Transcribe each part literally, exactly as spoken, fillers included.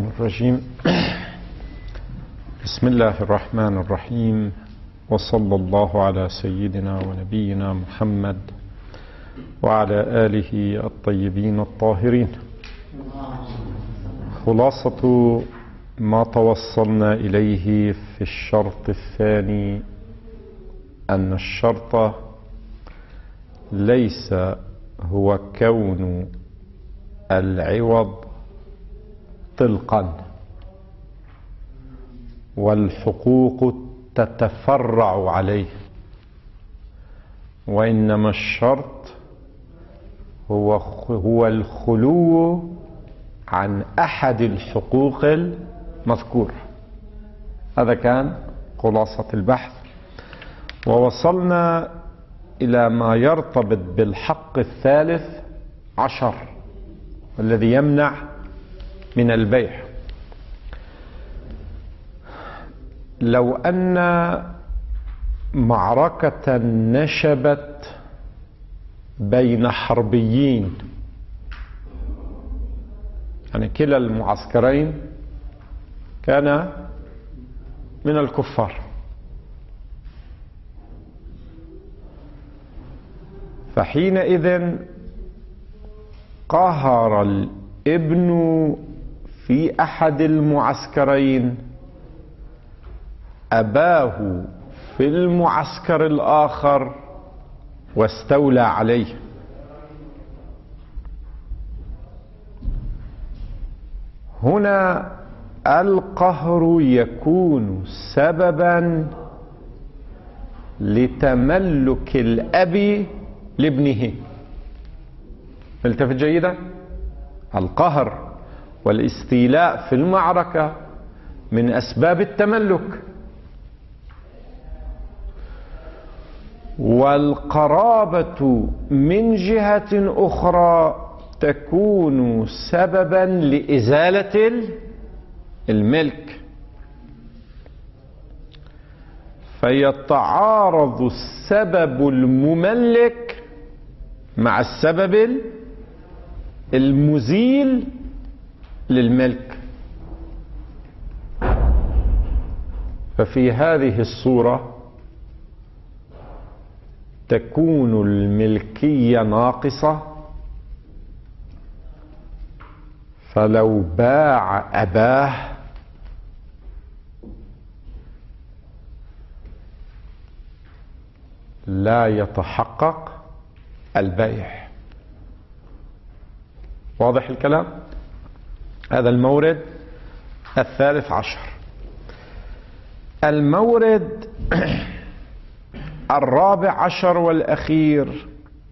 الشيطان الرجيم. بسم الله الرحمن الرحيم، وصلى الله على سيدنا ونبينا محمد وعلى آله الطيبين الطاهرين. خلاصة ما توصلنا إليه في الشرط الثاني أن الشرط ليس هو كون العوض طلقا والحقوق تتفرع عليه، وإنما الشرط هو هو الخلو عن أحد الحقوق المذكورة. هذا كان خلاصة البحث، ووصلنا إلى ما يرتبط بالحق الثالث عشر الذي يمنع من البيع. لو أن معركة نشبت بين حربيين، يعني كلا المعسكرين كان من الكفار، فحينئذ قهر الابن في أحد المعسكرين أباه في المعسكر الآخر واستولى عليه. هنا القهر يكون سببا لتملك الأب لابنه. التفت جيدا، القهر والاستيلاء في المعركة من أسباب التملك، والقرابة من جهة أخرى تكون سببا لإزالة الملك، فيتعارض السبب المملك مع السبب المزيل للملك. ففي هذه الصورة تكون الملكية ناقصة، فلو باع أباه لا يتحقق البيع. واضح الكلام؟ هذا المورد الثالث عشر. المورد الرابع عشر والأخير،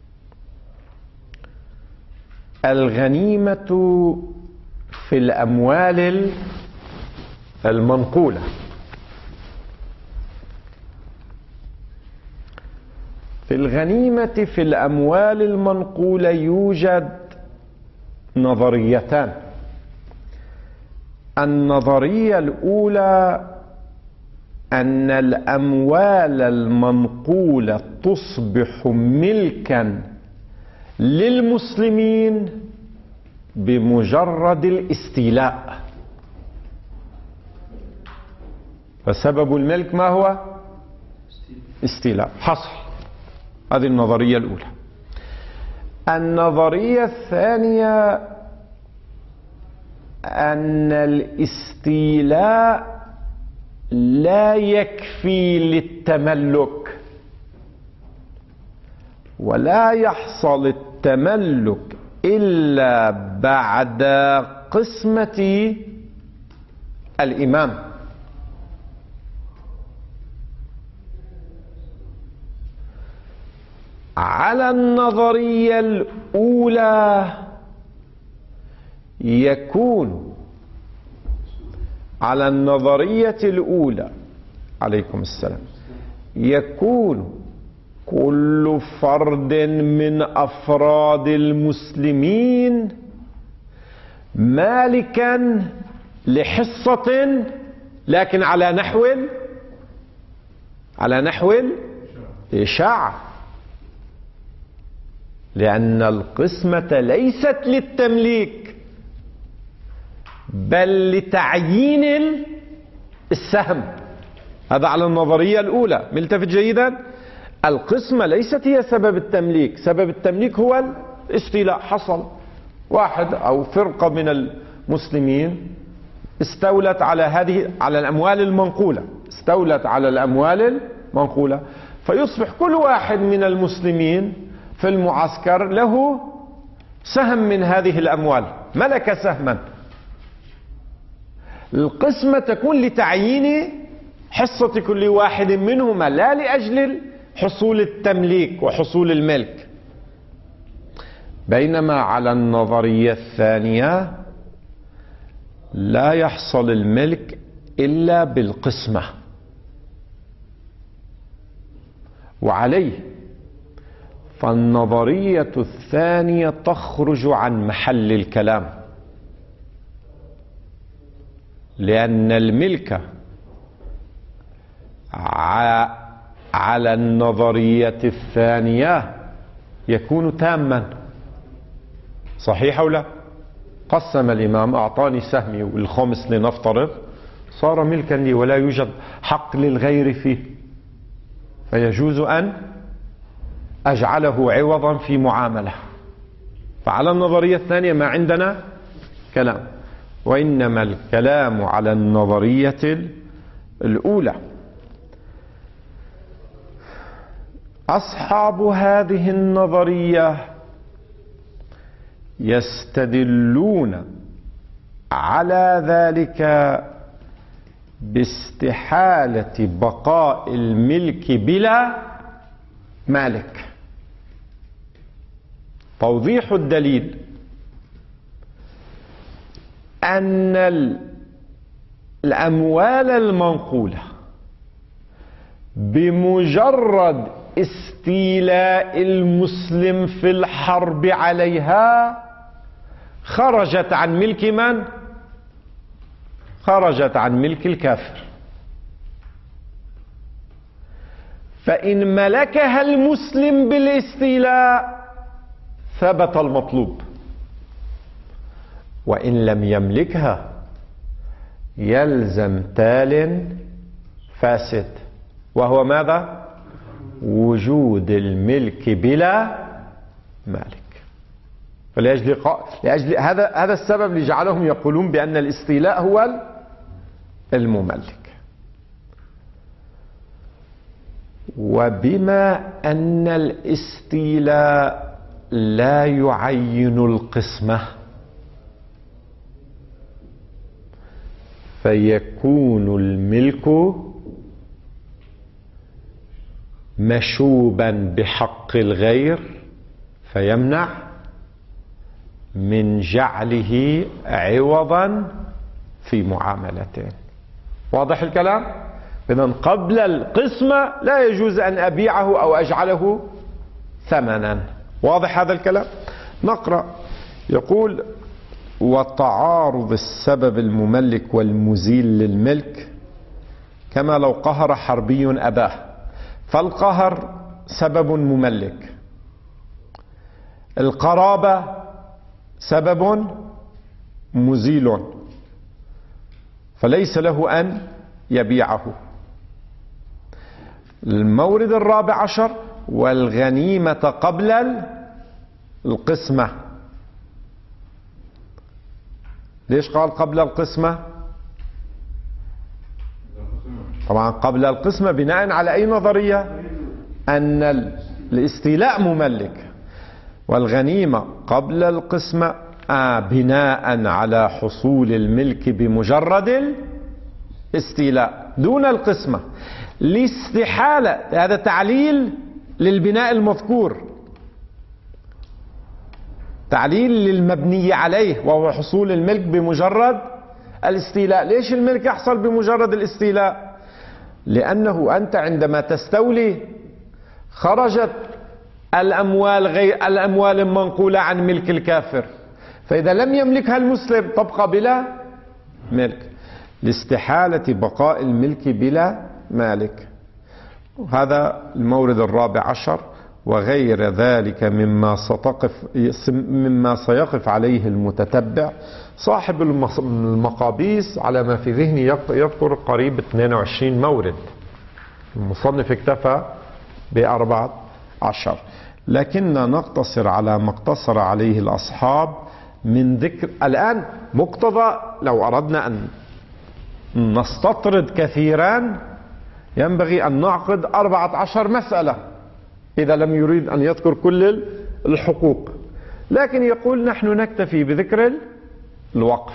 الغنيمة في الأموال المنقولة. في الغنيمة في الأموال المنقولة يوجد نظريتان. النظرية الأولى أن الأموال المنقولة تصبح ملكا للمسلمين بمجرد الاستيلاء، فسبب الملك ما هو؟ استيلاء حصل. هذه النظرية الأولى. النظرية الثانية أن الاستيلاء لا يكفي للتملك، ولا يحصل التملك إلا بعد قسمة الإمام. على النظرية الأولى يكون على النظرية الأولى عليكم السلام يكون كل فرد من أفراد المسلمين مالكا لحصة، لكن على نحو على نحو الإشاعة، لأن القسمة ليست للتمليك بل لتعيين السهم. هذا على النظرية الأولى. ملتفت جيدا؟ القسمة ليست هي سبب التمليك، سبب التمليك هو الاستيلاء. حصل واحد أو فرقة من المسلمين استولت على هذه على الأموال المنقولة، استولت على الأموال المنقولة، فيصبح كل واحد من المسلمين في المعسكر له سهم من هذه الأموال، ملك سهما. القسمة تكون لتعيين حصة كل واحد منهما، لا لأجل حصول التمليك وحصول الملك. بينما على النظرية الثانية لا يحصل الملك إلا بالقسمة. وعليه فالنظرية الثانية تخرج عن محل الكلام، لأن الملك على النظرية الثانية يكون تاما. صحيح أو لا؟ قسم الإمام، أعطاني سهمي والخمس لنفترض، صار ملكا لي ولا يوجد حق للغير فيه، فيجوز أن أجعله عوضا في معاملة. فعلى النظرية الثانية ما عندنا كلام، وإنما الكلام على النظرية الأولى. أصحاب هذه النظرية يستدلون على ذلك باستحالة بقاء الملك بلا مالك. توضيح الدليل أن الأموال المنقولة بمجرد استيلاء المسلم في الحرب عليها خرجت عن ملك من؟ خرجت عن ملك الكافر. فإن ملكها المسلم بالاستيلاء ثبت المطلوب، وإن لم يملكها يلزم تال فاسد، وهو ماذا؟ وجود الملك بلا مالك. فلأجل لأجل هذا هذا السبب اللي جعلهم يقولون بأن الاستيلاء هو المملك. وبما أن الاستيلاء لا يعين القسمة، فيكون الملك مشوبا بحق الغير فيمنع من جعله عوضا في معاملته. واضح الكلام؟ إذن قبل القسمة لا يجوز أن أبيعه أو أجعله ثمنا. واضح هذا الكلام؟ نقرأ. يقول: وتعارض السبب المملك والمزيل للملك كما لو قهر حربي أباه. فالقهر سبب مملك، القرابة سبب مزيل، فليس له أن يبيعه. المورد الرابع عشر: والغنيمة قبل القسمة. ليش قال قبل القسمة؟ طبعا قبل القسمة بناء على أي نظرية؟ أن الاستيلاء مملك، والغنيمة قبل القسمة آه بناء على حصول الملك بمجرد الاستيلاء دون القسمة، لاستحالة. هذا تعليل للبناء المذكور، تعليل للمبني عليه، وهو حصول الملك بمجرد الاستيلاء. ليش الملك يحصل بمجرد الاستيلاء؟ لأنه أنت عندما تستولي خرجت الأموال غير الأموال المنقولة عن ملك الكافر، فإذا لم يملكها المسلم تبقى بلا ملك، لاستحالة بقاء الملك بلا مالك. هذا المورد الرابع عشر. وغير ذلك مما ستقف مما سيقف عليه المتتبع. صاحب المقابيس على ما في ذهني يذكر قريب اثنين وعشرين مورد، المصنف اكتفى بأربعة عشر، لكننا نقتصر على ما اقتصر عليه الأصحاب من ذكر. الآن مقتضى لو أردنا أن نستطرد كثيرا ينبغي أن نعقد أربعة عشر مسألة إذا لم يريد أن يذكر كل الحقوق، لكن يقول نحن نكتفي بذكر الوقف.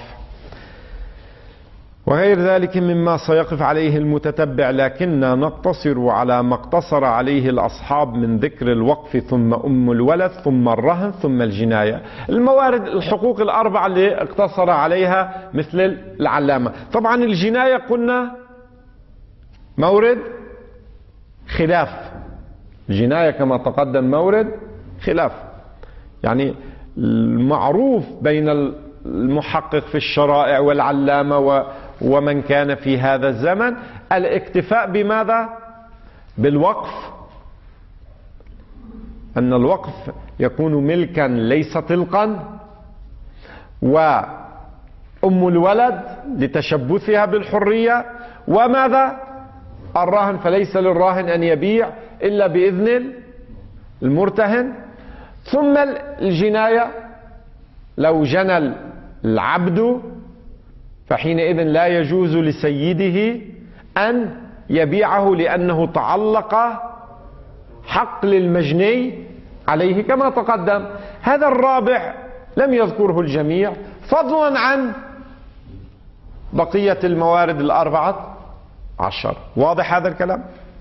وغير ذلك مما سيقف عليه المتتبع، لكننا نقتصر على ما اقتصر عليه الأصحاب من ذكر الوقف ثم أم الولد ثم الرهن ثم الجناية. الموارد الحقوق الأربعة اللي اقتصر عليها مثل العلامة. طبعا الجناية قلنا مورد خلاف، الجناية كما تقدم مورد خلاف، يعني المعروف بين المحقق في الشرائع والعلامة ومن كان في هذا الزمن الاكتفاء بماذا؟ بالوقف، أن الوقف يكون ملكا ليس طلقا، وأم الولد لتشبثها بالحرية، وماذا؟ الراهن فليس للراهن أن يبيع إلا بإذن المرتهن. ثم الجناية لو جنى العبد فحينئذ لا يجوز لسيده أن يبيعه لأنه تعلق حق للمجني عليه كما تقدم. هذا الرابع لم يذكره الجميع فضلا عن بقية الموارد الأربعة عشر. واضح هذا الكلام؟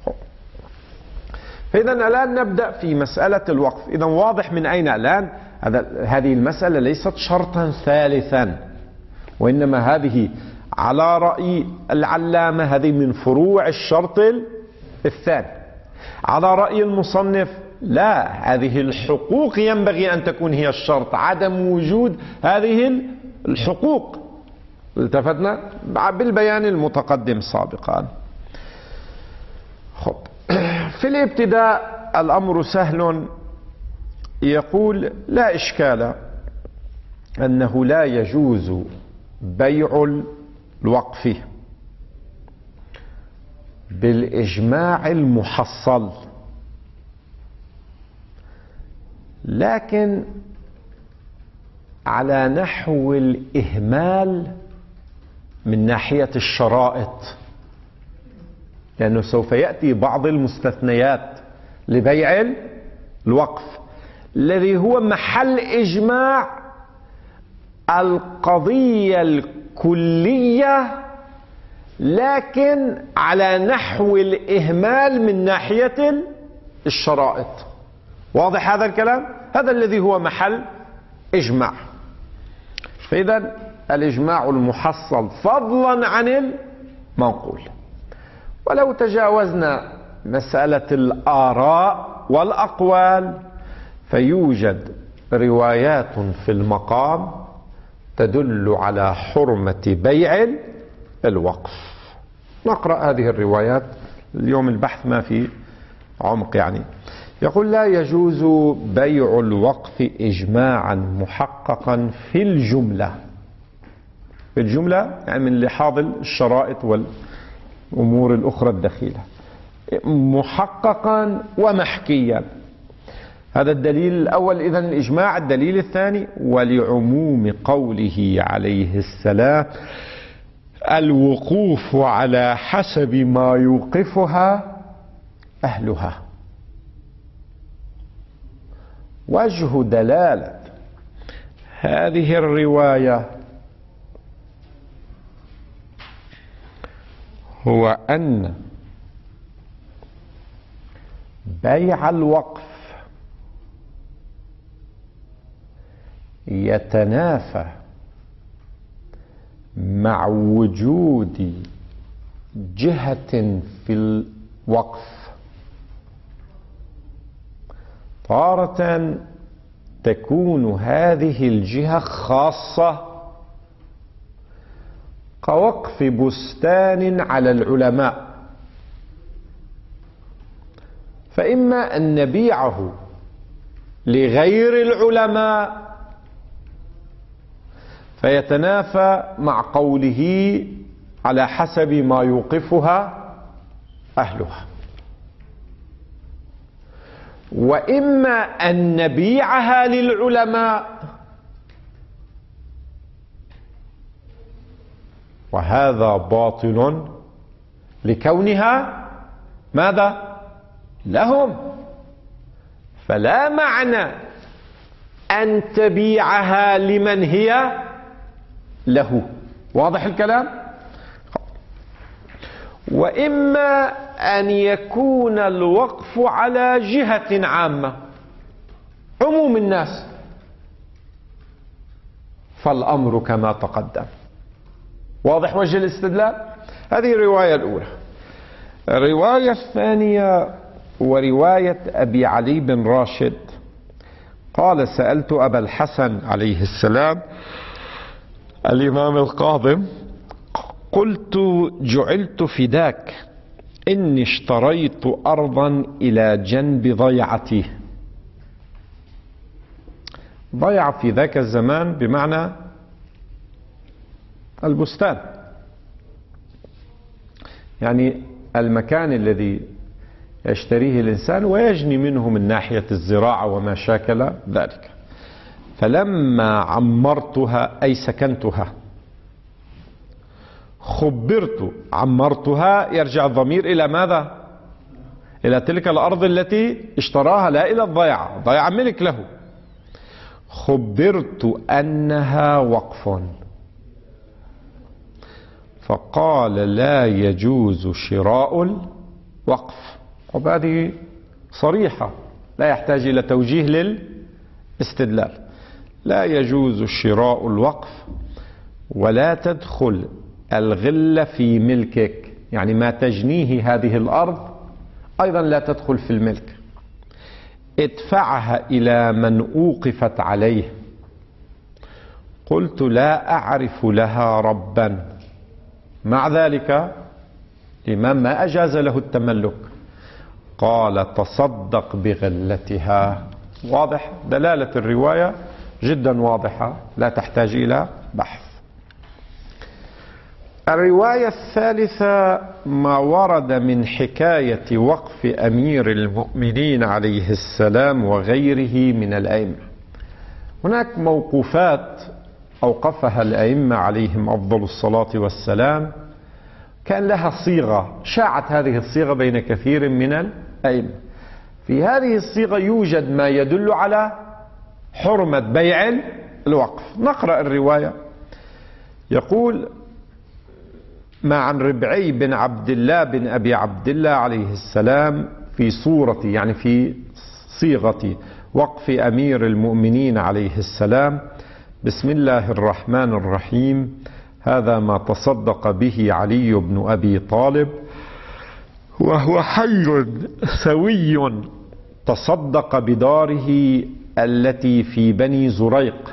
فإذا الآن نبدأ في مسألة الوقف. إذا واضح من أين الآن هذه المسألة ليست شرطا ثالثا، وإنما هذه على رأي العلامة هذه من فروع الشرط الثاني. على رأي المصنف لا، هذه الحقوق ينبغي أن تكون هي الشرط، عدم وجود هذه الحقوق. التفتنا بالبيان المتقدم سابقا. خب، في الابتداء الأمر سهل. يقول لا إشكال أنه لا يجوز بيع الوقف بالإجماع المحصل، لكن على نحو الإهمال من ناحية الشرائط، لأنه سوف يأتي بعض المستثنيات لبيع الوقف الذي هو محل إجماع القضية الكلية، لكن على نحو الإهمال من ناحية الشرائط. واضح هذا الكلام؟ هذا الذي هو محل إجماع. فإذا الإجماع المحصل فضلا عن المنقول. ولو تجاوزنا مسألة الآراء والأقوال فيوجد روايات في المقام تدل على حرمة بيع الوقف. نقرأ هذه الروايات اليوم، البحث ما في عمق يعني. يقول لا يجوز بيع الوقف إجماعا محققا في الجملة. في الجملة يعني من لحاظ الشرائط والأمور الأخرى الدخيلة، محققا ومحكيا. هذا الدليل الأول إذن الإجماع. الدليل الثاني ولعموم قوله عليه السلام الوقوف على حسب ما يوقفها أهلها. وجه دلالة هذه الرواية هو أن بيع الوقف يتنافى مع وجود جهة في الوقف تارة تكون هذه الجهة خاصة كوقف بستان على العلماء، فإما أن نبيعه لغير العلماء فيتنافى مع قوله على حسب ما يوقفها أهلها. وإما أن نبيعها للعلماء، وهذا باطل لكونها ماذا؟ لهم، فلا معنى أن تبيعها لمن هي له. واضح الكلام؟ وإما أن يكون الوقف على جهة عامة، عموم الناس، فالأمر كما تقدم. واضح وجه الاستدلال؟ هذه الرواية الأولى. الرواية الثانية ورواية أبي علي بن راشد قال: سألت أبا الحسن عليه السلام الإمام القاضم، قلت: جعلت فداك إني اشتريت أرضا إلى جنب ضيعتي. ضيع في ذاك الزمان بمعنى البستان، يعني المكان الذي يشتريه الإنسان ويجني منه من ناحية الزراعة وما شاكل ذلك. فلما عمرتها أي سكنتها، خبرت، عمرتها يرجع الضمير إلى ماذا؟ إلى تلك الأرض التي اشتراها، لا إلى الضيعة، ضيعة ملك له. خبرت أنها وقف، فقال: لا يجوز شراء الوقف. وهذه صريحة لا يحتاج إلى توجيه للاستدلال. لا يجوز شراء الوقف، ولا تدخل الغلة في ملكك، يعني ما تجنيه هذه الأرض أيضا لا تدخل في الملك. ادفعها إلى من أوقفت عليه. قلت: لا أعرف لها ربا. مع ذلك الإمام ما أجاز له التملك، قال: تصدق بغلتها. واضح؟ دلالة الرواية جدا واضحة لا تحتاج إلى بحث. الرواية الثالثة ما ورد من حكاية وقف أمير المؤمنين عليه السلام وغيره من الأئمة. هناك موقوفات أوقفها الأئمة عليهم أفضل الصلاة والسلام، كان لها صيغة، شاعت هذه الصيغة بين كثير من الأئمة. في هذه الصيغة يوجد ما يدل على حرمة بيع الوقف. نقرأ الرواية. يقول: ما عن ربعي بن عبد الله بن أبي عبد الله عليه السلام في صورة، يعني في صيغة وقف أمير المؤمنين عليه السلام: بسم الله الرحمن الرحيم، هذا ما تصدق به علي بن أبي طالب وهو حي سوي، تصدق بداره التي في بني زريق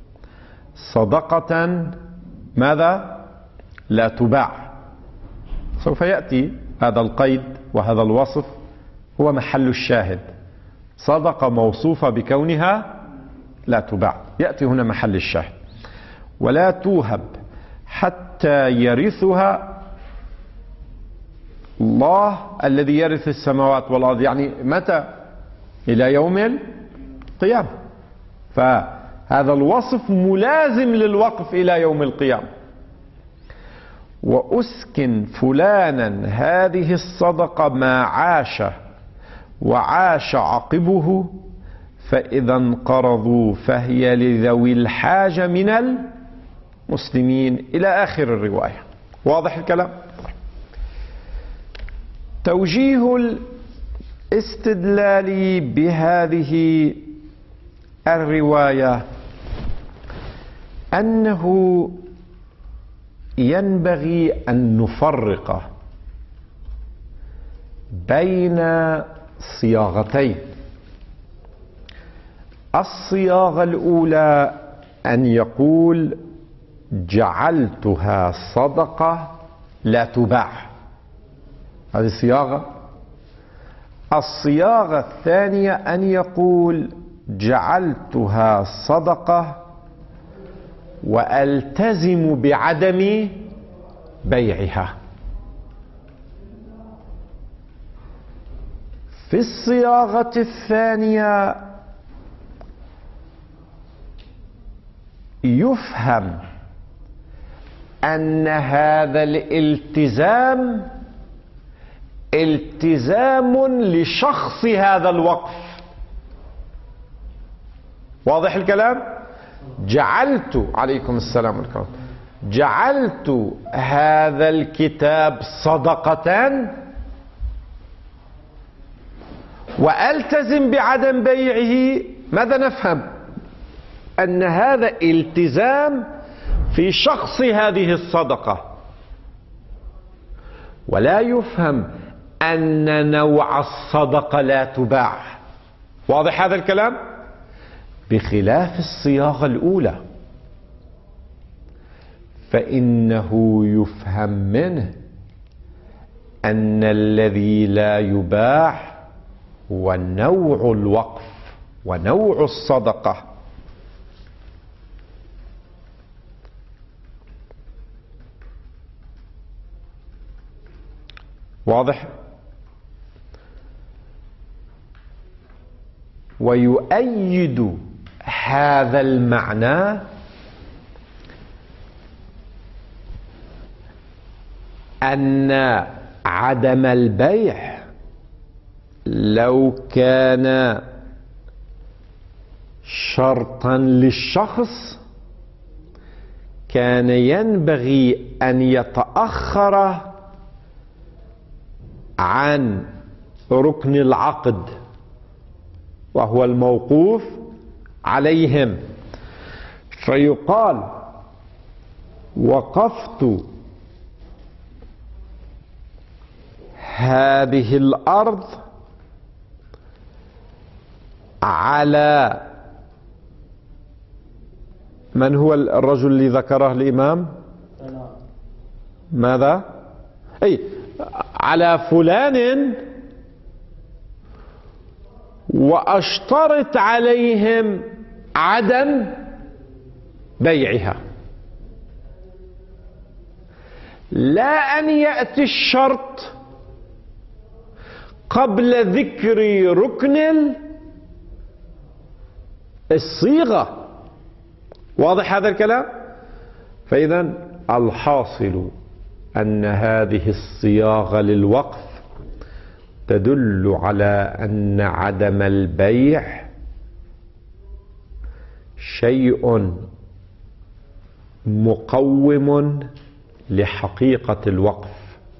صدقة ماذا؟ لا تباع. سوف يأتي هذا القيد وهذا الوصف هو محل الشاهد. صدقة موصوفة بكونها لا تباع، يأتي هنا محل الشاهد. ولا توهب حتى يرثها الله الذي يرث السماوات والأرض، يعني متى؟ إلى يوم القيامة. فهذا الوصف ملازم للوقف إلى يوم القيامة. وأسكن فلانا هذه الصدقة ما عاش وعاش عقبه، فإذا انقرضوا فهي لذوي الحاجة من المسلمين، إلى آخر الرواية. واضح الكلام؟ توجيه الاستدلال بهذه الرواية أنه ينبغي أن نفرق بين صياغتين. الصياغة الأولى أن يقول: جعلتها صدقة لا تباع، هذه الصياغة. الصياغة الثانية أن يقول: جعلتها صدقة وألتزم بعدم بيعها. في الصياغة الثانية يفهم أن هذا الالتزام التزام لشخص هذا الوقف. واضح الكلام؟ جعلت عليكم السلام عليكم جعلت هذا الكتاب صدقة وألتزم بعدم بيعه. ماذا نفهم؟ أن هذا التزام في شخص هذه الصدقة، ولا يفهم أن نوع الصدقة لا تباع. واضح هذا الكلام؟ بخلاف الصياغة الأولى فإنه يفهم منه أن الذي لا يباع هو نوع الوقف ونوع الصدقة. واضح؟ ويؤيد هذا المعنى أن عدم البيع لو كان شرطا للشخص كان ينبغي أن يتأخر عن ركن العقد وهو الموقوف عليهم، فيقال وقفت هذه الأرض على من هو الرجل اللي ذكره الإمام؟ ماذا؟ أي على فلان وأشترط عليهم عدم بيعها، لا أن يأتي الشرط قبل ذكر ركن الصيغة. واضح هذا الكلام؟ فإذا الحاصل أن هذه الصياغة للوقف تدل على أن عدم البيع شيء مقوم لحقيقة الوقف،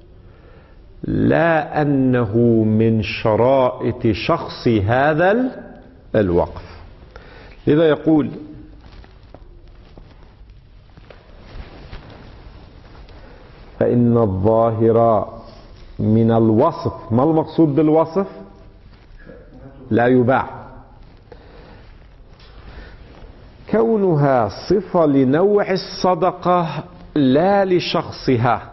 لا أنه من شرائط شخص هذا الوقف. لذا يقول فإن الظاهر من الوصف، ما المقصود بالوصف؟ لا يباع، كونها صفة لنوع الصدقة لا لشخصها،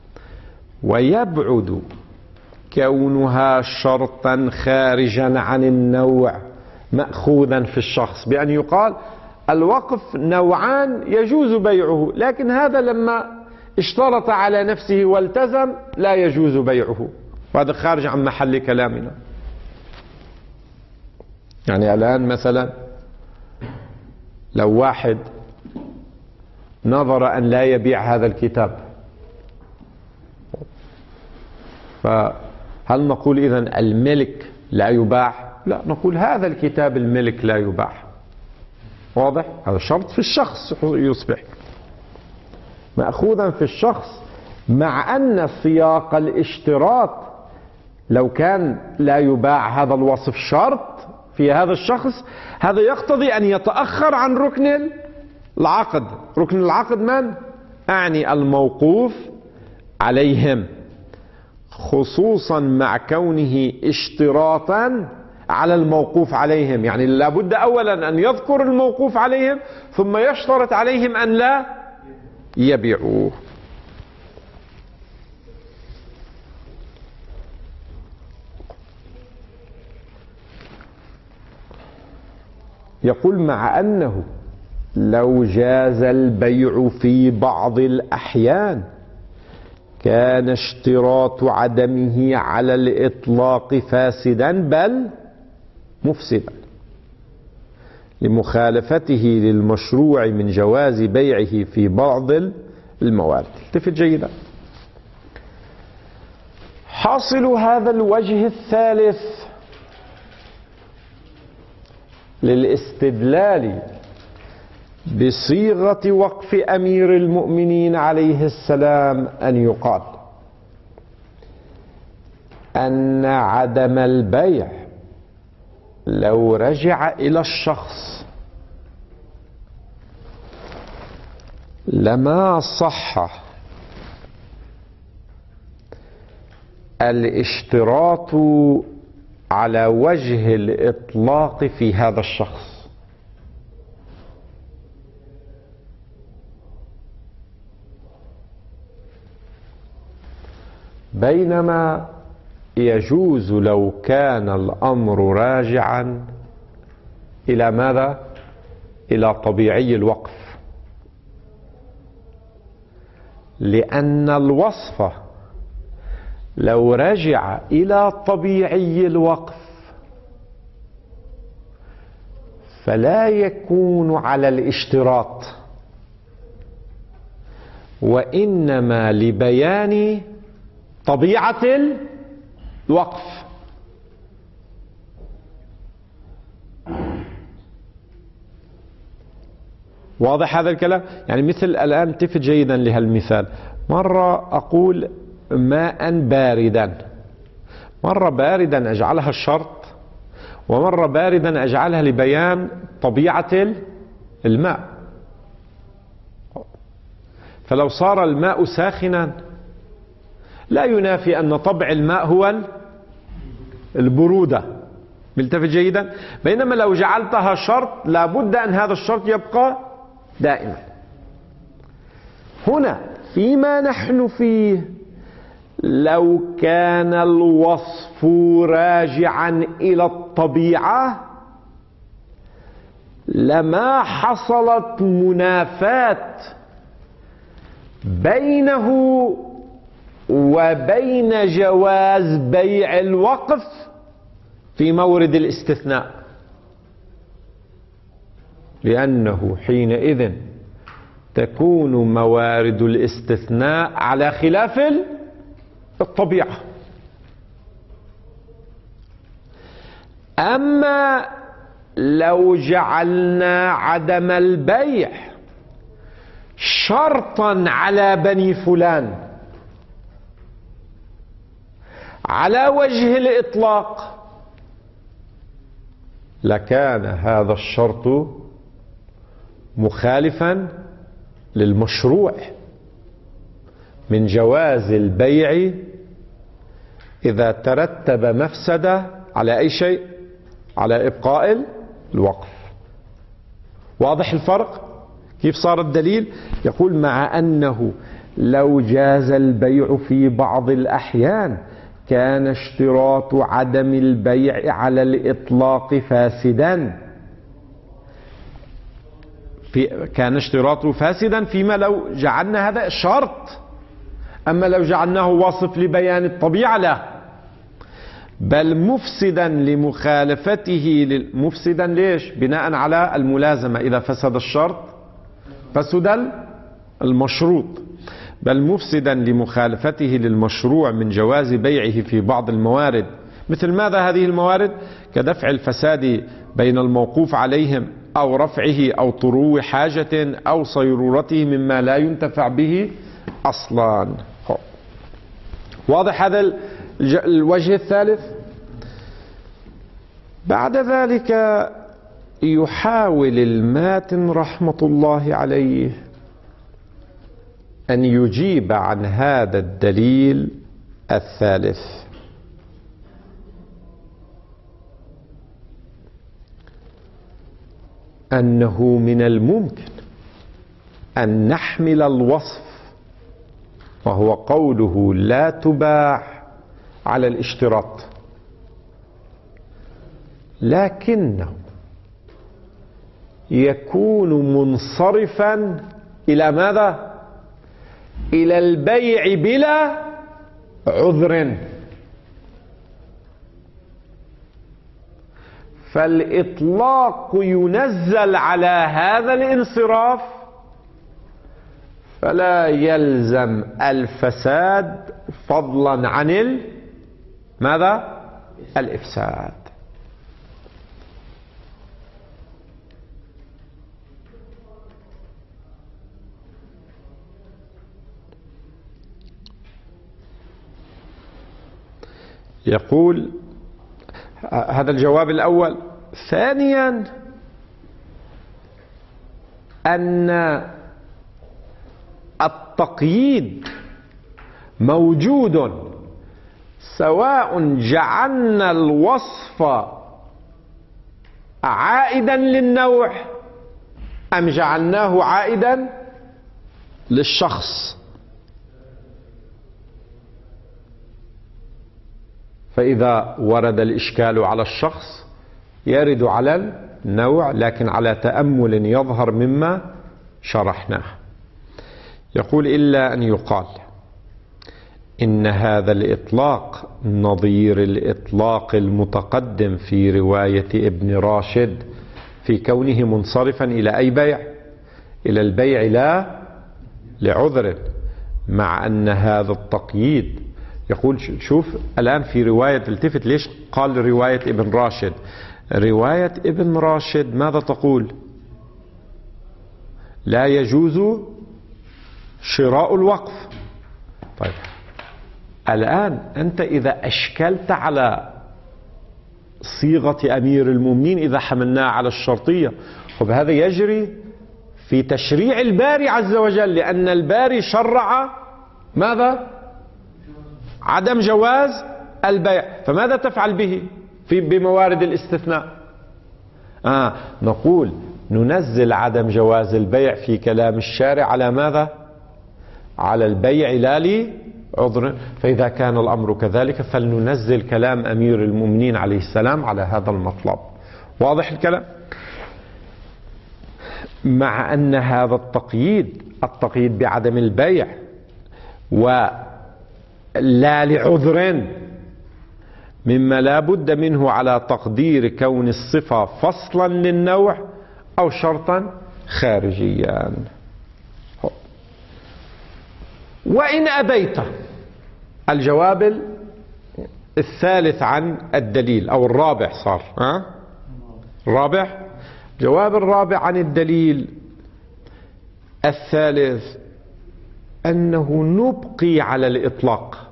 ويبعد كونها شرطا خارجا عن النوع مأخوذا في الشخص، بأن يقال الوقف نوعان يجوز بيعه، لكن هذا لما اشترط على نفسه والتزم لا يجوز بيعه، وهذا خارج عن محل كلامنا. يعني الآن مثلا لو واحد نظر أن لا يبيع هذا الكتاب، فهل نقول إذن الملك لا يباع؟ لا، نقول هذا الكتاب الملك لا يباع. واضح؟ هذا شرط في الشخص يصبح مأخوذا في الشخص، مع أن سياق الاشتراط لو كان لا يباع هذا الوصف شرط في هذا الشخص، هذا يقتضي أن يتأخر عن ركن العقد. ركن العقد من؟ أعني الموقوف عليهم، خصوصا مع كونه اشتراطا على الموقوف عليهم. يعني لابد أولا أن يذكر الموقوف عليهم ثم يشترط عليهم أن لا يبيعوه. يقول مع أنه لو جاز البيع في بعض الأحيان كان اشتراط عدمه على الإطلاق فاسدا بل مفسدا لمخالفته للمشروع من جواز بيعه في بعض الموارد. التفت جيدا. حاصل هذا الوجه الثالث للاستدلال بصيغة وقف أمير المؤمنين عليه السلام أن يقال أن عدم البيع لو رجع إلى الشخص لما صح الاشتراط على وجه الإطلاق في هذا الشخص، بينما يجوز لو كان الأمر راجعا إلى ماذا؟ إلى طبيعي الوقف، لأن الوصف لو رجع إلى طبيعي الوقف فلا يكون على الاشتراط، وإنما لبيان طبيعة الوقف. واضح هذا الكلام؟ يعني مثل الآن التفت جيدا لهالمثال، مرة أقول ماء باردا، مرة باردا أجعلها الشرط، ومرة باردا أجعلها لبيان طبيعة الماء. فلو صار الماء ساخنا لا ينافي أن طبع الماء هو البرودة. ملتفت جيدا؟ بينما لو جعلتها شرط لابد أن هذا الشرط يبقى دائما. هنا فيما نحن فيه لو كان الوصف راجعا إلى الطبيعة لما حصلت منافاة بينه وبين جواز بيع الوقف في مورد الاستثناء، لأنه حينئذ تكون موارد الاستثناء على خلاف الطبيعة. أما لو جعلنا عدم البيع شرطا على بني فلان على وجه الإطلاق لكان هذا الشرط مخالفا للمشروع من جواز البيع إذا ترتب مفسدة على أي شيء؟ على إبقاء الوقف. واضح الفرق؟ كيف صار الدليل؟ يقول مع أنه لو جاز البيع في بعض الأحيان كان اشتراط عدم البيع على الإطلاق فاسدا، في كان اشتراطه فاسدا فيما لو جعلنا هذا شرط. أما لو جعلناه وصف لبيان الطبيعة لا، بل مفسدا لمخالفته. مفسدا ليش؟ بناء على الملازمة، إذا فسد الشرط فسد المشروط. بل مفسدا لمخالفته للمشروع من جواز بيعه في بعض الموارد. مثل ماذا هذه الموارد؟ كدفع الفساد بين الموقوف عليهم، أو رفعه، أو طرو حاجة، أو صيرورته مما لا ينتفع به أصلا. واضح هذا الوجه الثالث؟ بعد ذلك يحاول الماتن رحمة الله عليه أن يجيب عن هذا الدليل الثالث، أنه من الممكن أن نحمل الوصف وهو قوله لا تباع على الاشتراط، لكنه يكون منصرفا إلى ماذا؟ إلى البيع بلا عذر. فالإطلاق ينزل على هذا الانصراف، فلا يلزم الفساد فضلا عن ال... ماذا؟ الإفساد. يقول هذا الجواب الأول. ثانيا أن التقييد موجود سواء جعلنا الوصف عائدا للنوع أم جعلناه عائدا للشخص. فإذا ورد الإشكال على الشخص يرد على النوع، لكن على تأمل يظهر مما شرحناه. يقول إلا أن يقال إن هذا الإطلاق نظير الإطلاق المتقدم في رواية ابن راشد في كونه منصرفا إلى أي بيع؟ إلى البيع لا لعذر، مع أن هذا التقييد يقول شوف الآن في رواية، التفت ليش قال رواية ابن راشد. رواية ابن راشد ماذا تقول؟ لا يجوز شراء الوقف. طيب الآن أنت إذا أشكلت على صيغة أمير المؤمنين إذا حملناها على الشرطية، وبهذا يجري في تشريع الباري عز وجل، لأن الباري شرع ماذا؟ عدم جواز البيع، فماذا تفعل به في بموارد الاستثناء؟ آه نقول ننزل عدم جواز البيع في كلام الشارع على ماذا؟ على البيع لا لعذر. فإذا كان الأمر كذلك فلننزل كلام أمير المؤمنين عليه السلام على هذا المطلب. واضح الكلام؟ مع أن هذا التقييد التقييد بعدم البيع ولا لعذر مما لا بد منه على تقدير كون الصفة فصلا للنوع أو شرطا خارجيا. وإن أبيت، الجواب الثالث عن الدليل أو الرابع صار ها؟ الرابع، جواب الرابع عن الدليل الثالث أنه نبقي على الإطلاق،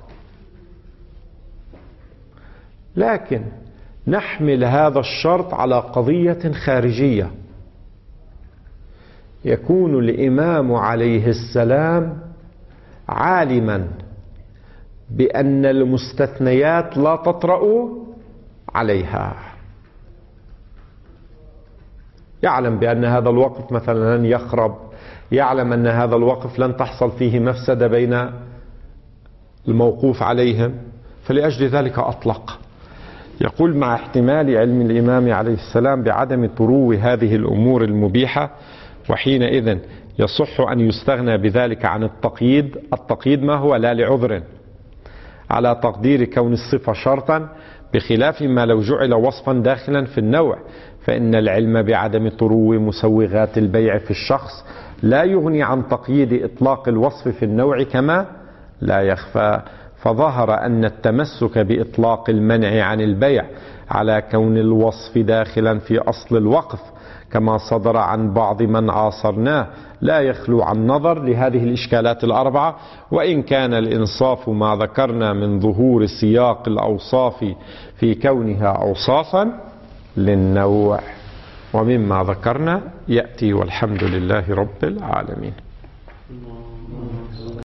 لكن نحمل هذا الشرط على قضية خارجية. يكون الإمام عليه السلام عالما بأن المستثنيات لا تطرأ عليها، يعلم بأن هذا الوقف مثلا لن يخرب، يعلم أن هذا الوقف لن تحصل فيه مفسدة بين الموقوف عليهم، فلأجل ذلك أطلق. يقول مع احتمال علم الإمام عليه السلام بعدم طرو هذه الأمور المبيحة، وحينئذ يصح أن يستغنى بذلك عن التقييد. التقييد ما هو؟ لا لعذر، على تقدير كون الصفة شرطا، بخلاف ما لو جعل وصفا داخلا في النوع، فإن العلم بعدم طرو مسوغات البيع في الشخص لا يغني عن تقييد إطلاق الوصف في النوع كما لا يخفى. فظهر أن التمسك بإطلاق المنع عن البيع على كون الوصف داخلا في أصل الوقف كما صدر عن بعض من عاصرناه لا يخلو عن نظر لهذه الإشكالات الأربعة، وإن كان الإنصاف ما ذكرنا من ظهور سياق الأوصاف في كونها أوصافا للنوع، ومما ذكرنا يأتي، والحمد لله رب العالمين.